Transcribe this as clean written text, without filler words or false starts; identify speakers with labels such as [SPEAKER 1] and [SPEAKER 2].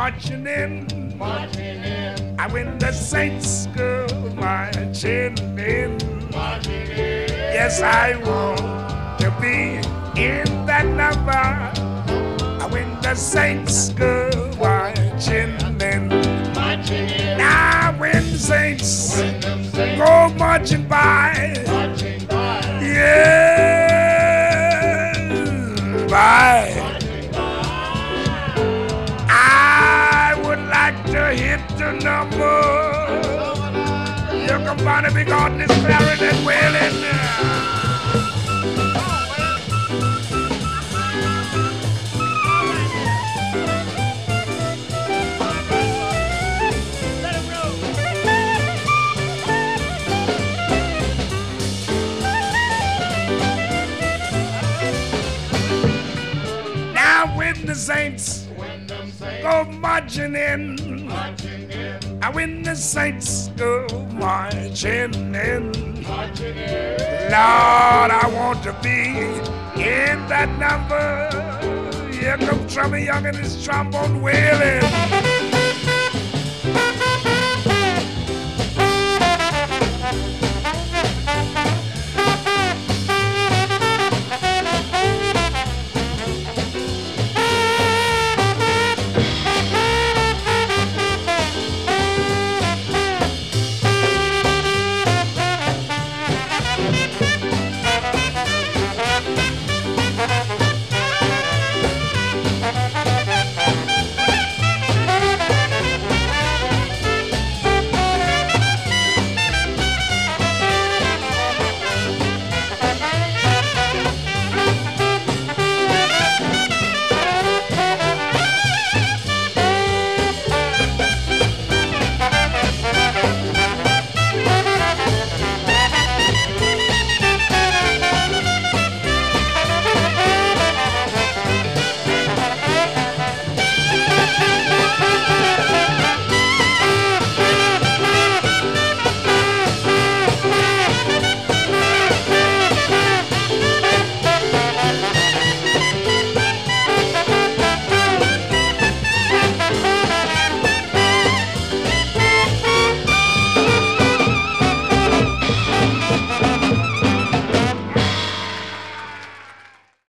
[SPEAKER 1] marching in.
[SPEAKER 2] marching in,
[SPEAKER 1] I when the saints go marching in.
[SPEAKER 2] marching in.
[SPEAKER 1] Yes, I want to be in that number. I when the saints go marching in.
[SPEAKER 2] Marching in,
[SPEAKER 1] Now when the saints
[SPEAKER 2] when them saints
[SPEAKER 1] go marching by,
[SPEAKER 2] marching by,
[SPEAKER 1] yeah, by.
[SPEAKER 2] marching by.
[SPEAKER 1] I would like to hit the number. You come find a big on this clarinet and wailing. Now when the saints
[SPEAKER 2] When them saints
[SPEAKER 1] go marching in,
[SPEAKER 2] marching in,
[SPEAKER 1] I when the saints go marching in.
[SPEAKER 2] marching in.
[SPEAKER 1] Lord, I want to be in that number. Here comes Trummy Young and his trombone wailing.